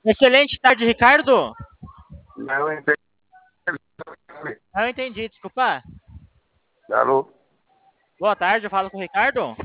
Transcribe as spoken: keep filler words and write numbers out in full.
Excelente tarde, Ricardo. Não entendi. Ah, eu entendi, desculpa. Alô? Boa tarde, eu falo com o Ricardo.